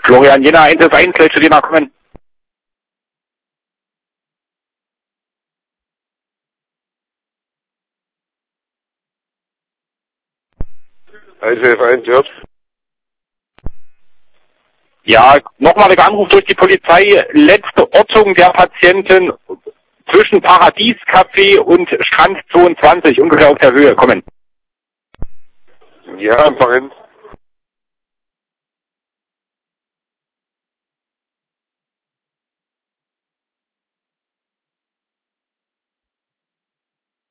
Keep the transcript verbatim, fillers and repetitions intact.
Florian Jena, eins eins eins, Leute Jena, kommen. eins elf eins, ja. Ja, nochmaliger Anruf durch die Polizei. Letzte Ortung der Patienten zwischen Paradiescafé und Strand zweiundzwanzig, ungefähr auf der Höhe. Kommen. Ja, einfach hin.